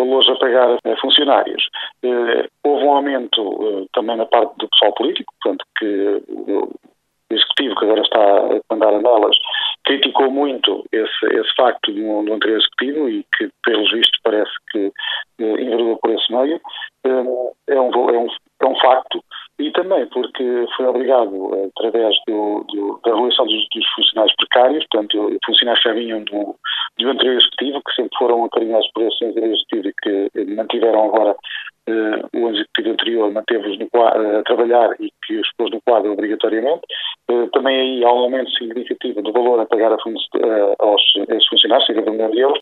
valores a pagar a funcionários. Houve um aumento também na parte do pessoal político, portanto, que o Executivo, que agora está a mandar nelas, criticou muito esse facto do anterior Executivo e que, pelos vistos, parece que enveredou por esse meio. É um facto, e também porque foi obrigado, através da avaliação dos funcionários precários, portanto, funcionários que já vinham do anterior Executivo, que sempre foram acarinhados por esse anterior Executivo e que mantiveram agora o Executivo anterior, manteve-os a trabalhar e que os pôs no quadro obrigatoriamente. Também aí há um aumento significativo do valor a pagar aos funcionários, cerca de 1 milhão de euros.